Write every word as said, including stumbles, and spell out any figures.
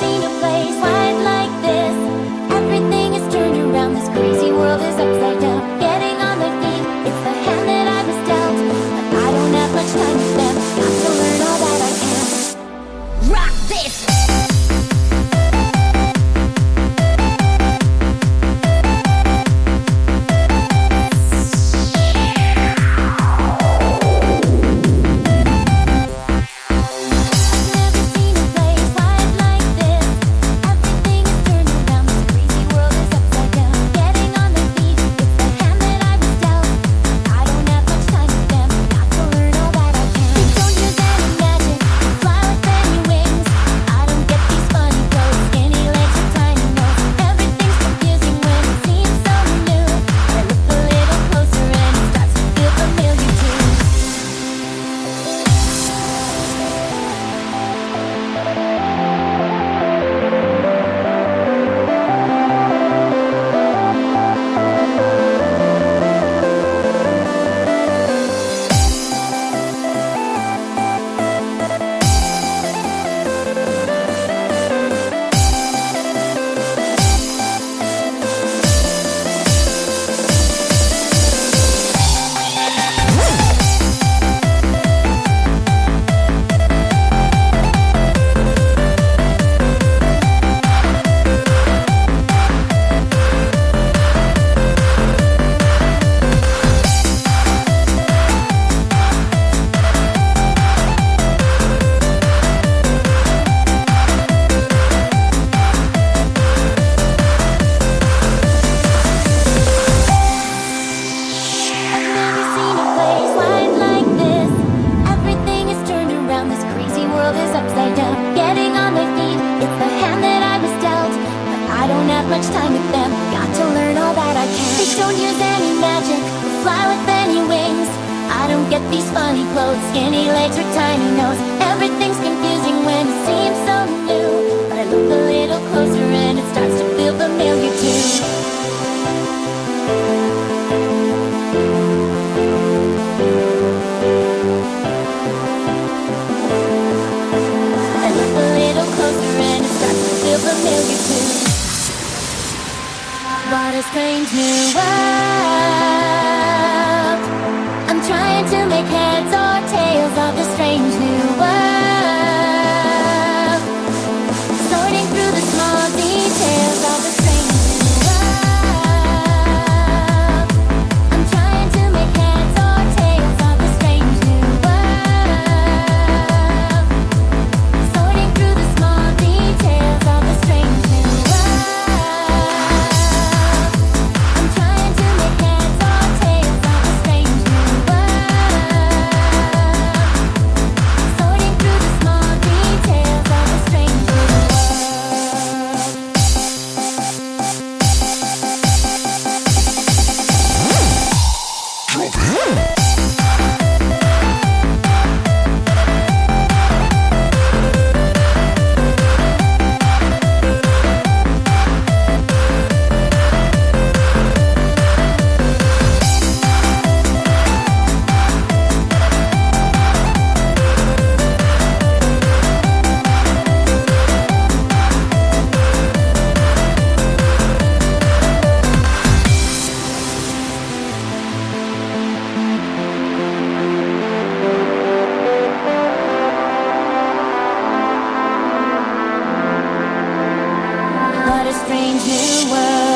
seen a place quite like this. Everything is turned around, this crazy world is upside down. Getting on my feet, it's the hand that I was dealt. But I don't have much time with them, got to learn all that I can. Rock this! Much time with them, got to learn all that I can. They don't use any magic, or fly with any wings. I don't get these funny clothes, skinny legs or tiny nose. Everything's confusing when it seems so new. But I look a little closer and it starts to feel familiar too. I look a little closer and it starts to feel familiar too. What a strange new world. I'm trying to make heads or tails of this strange new world. Sorting through the small details of the strange new world. I'm trying to make heads or tails of the strange new world. Sorting through the small details of the strange new world. What a strange new world.